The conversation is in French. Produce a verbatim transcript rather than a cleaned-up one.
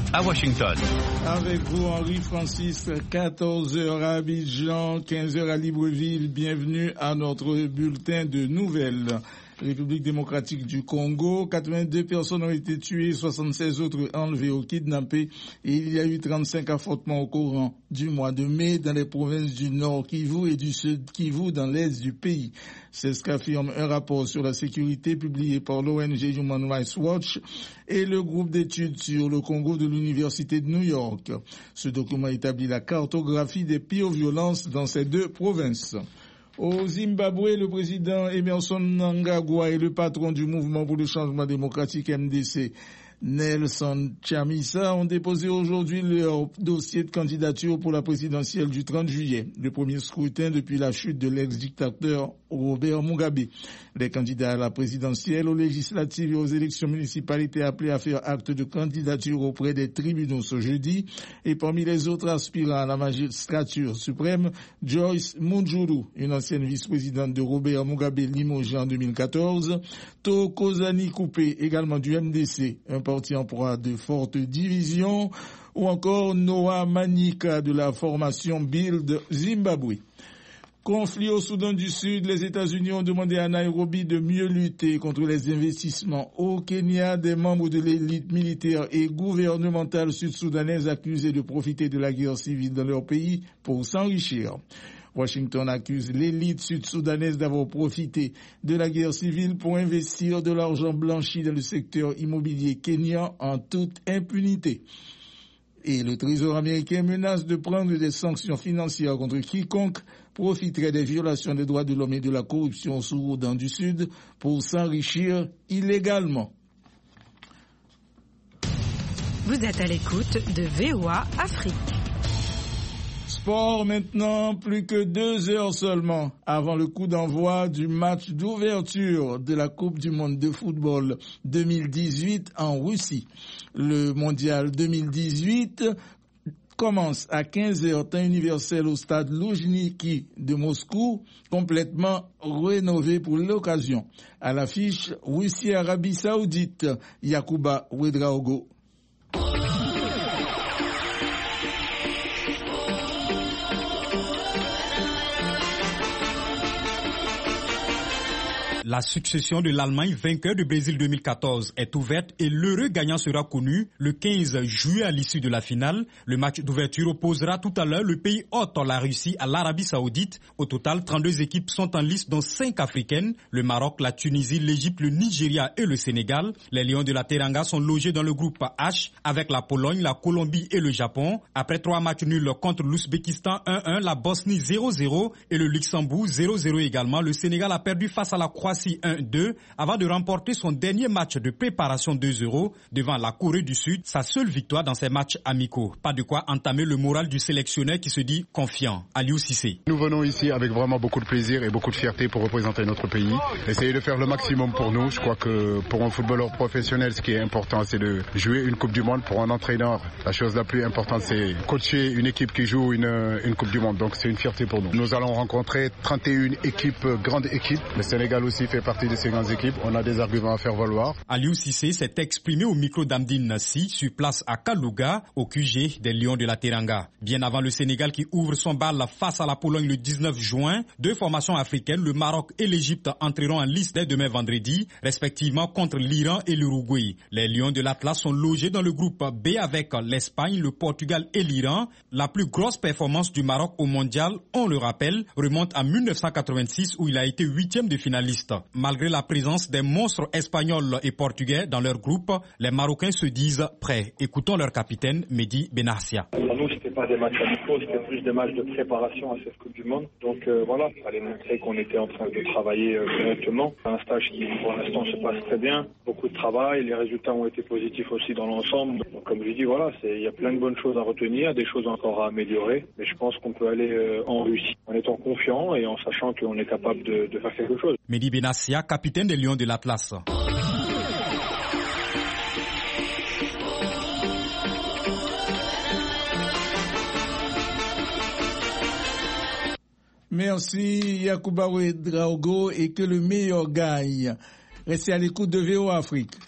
à Washington. Avec vous, Henri Francis, quatorze heures à Abidjan, quinze heures à Libreville. Bienvenue à notre bulletin de nouvelles. République démocratique du Congo, quatre-vingt-deux personnes ont été tuées, soixante-seize autres enlevées ou kidnappées et il y a eu trente-cinq affrontements au courant du mois de mai dans les provinces du Nord Kivu et du Sud Kivu dans l'Est du pays. C'est ce qu'affirme un rapport sur la sécurité publié par l'O N G Human Rights Watch et le groupe d'études sur le Congo de l'Université de New York. Ce document établit la cartographie des pires violences dans ces deux provinces. Au Zimbabwe, le président Emerson Mnangagwa et le patron du mouvement pour le changement démocratique M D C, Nelson Chamisa, ont déposé aujourd'hui leur dossier de candidature pour la présidentielle du trente juillet, le premier scrutin depuis la chute de l'ex-dictateur Robert Mugabe. Les candidats à la présidentielle, aux législatives et aux élections municipales étaient appelés à faire acte de candidature auprès des tribunaux ce jeudi. Et parmi les autres aspirants à la magistrature suprême, Joyce Mujuru, une ancienne vice-présidente de Robert Mugabe limogé en deux mille quatorze, Thokozani Coupé, également du M D C, un parti en proie de fortes divisions, ou encore Noah Manika de la formation Build Zimbabwe. Conflit au Soudan du Sud, les États-Unis ont demandé à Nairobi de mieux lutter contre les investissements. Au Kenya, des membres de l'élite militaire et gouvernementale sud-soudanaise accusés de profiter de la guerre civile dans leur pays pour s'enrichir. Washington accuse l'élite sud-soudanaise d'avoir profité de la guerre civile pour investir de l'argent blanchi dans le secteur immobilier kényan en toute impunité. Et le Trésor américain menace de prendre des sanctions financières contre quiconque profiterait des violations des droits de l'homme et de la corruption au Soudan du Sud pour s'enrichir illégalement. Vous êtes à l'écoute de V O A Afrique. Sport maintenant, plus que deux heures seulement avant le coup d'envoi du match d'ouverture de la Coupe du monde de football deux mille dix-huit en Russie. Le mondial deux mille dix-huit commence à quinze heures temps universel au stade Loujniki de Moscou, complètement rénové pour l'occasion. À l'affiche, Russie-Arabie Saoudite, Yakuba Ouedraogo. La succession de l'Allemagne, vainqueur du Brésil deux mille quatorze, est ouverte et l'heureux gagnant sera connu le quinze juillet à l'issue de la finale. Le match d'ouverture opposera tout à l'heure le pays hôte, la Russie, à l'Arabie Saoudite. Au total, trente-deux équipes sont en lice, dont cinq africaines. Le Maroc, la Tunisie, l'Égypte, le Nigeria et le Sénégal. Les Lions de la Teranga sont logés dans le groupe H avec la Pologne, la Colombie et le Japon. Après trois matchs nuls contre l'Ouzbékistan un un, la Bosnie zéro zéro et le Luxembourg zéro zéro également, le Sénégal a perdu face à la Croatie un deux avant de remporter son dernier match de préparation deux zéro devant la Corée du Sud, sa seule victoire dans ces matchs amicaux. Pas de quoi entamer le moral du sélectionneur qui se dit confiant. Aliou Cissé. Nous venons ici avec vraiment beaucoup de plaisir et beaucoup de fierté pour représenter notre pays. Essayer de faire le maximum pour nous. Je crois que pour un footballeur professionnel, ce qui est important, c'est de jouer une Coupe du Monde. Pour un entraîneur, la chose la plus importante, c'est coacher une équipe qui joue une, une Coupe du Monde. Donc c'est une fierté pour nous. Nous allons rencontrer trente et une équipes, grandes équipes. Le Sénégal aussi fait partie de ces grandes équipes. On a des arguments à faire valoir. Aliou Cissé s'est exprimé au micro d'Amdine Nassi sur place à Kalouga, au Q G des Lions de la Teranga. Bien avant le Sénégal qui ouvre son bal face à la Pologne le dix-neuf juin, deux formations africaines, le Maroc et l'Égypte, entreront en lice dès demain vendredi, respectivement contre l'Iran et l'Uruguay. Les Lions de l'Atlas sont logés dans le groupe B avec l'Espagne, le Portugal et l'Iran. La plus grosse performance du Maroc au mondial, on le rappelle, remonte à mille neuf cent quatre-vingt-six où il a été huitième de finaliste. Malgré la présence des monstres espagnols et portugais dans leur groupe, les Marocains se disent prêts. Écoutons leur capitaine, Mehdi Benarsia. Pour nous, c'était pas des matchs amicaux, c'était plus des matchs de préparation à cette Coupe du Monde. Donc euh, voilà, il fallait montrer qu'on était en train de travailler euh, correctement. Un stage qui, pour l'instant, se passe très bien. Beaucoup de travail, les résultats ont été positifs aussi dans l'ensemble. Donc comme je dis, voilà, il y a plein de bonnes choses à retenir, des choses encore à améliorer. Mais je pense qu'on peut aller euh, en Russie en étant confiant et en sachant qu'on est capable de, de faire quelque chose. Mehdi Benassia, capitaine des Lions de l'Atlas. Merci Yakuba Ouedraogo et que le meilleur gagne. Restez à l'écoute de V O A Afrique.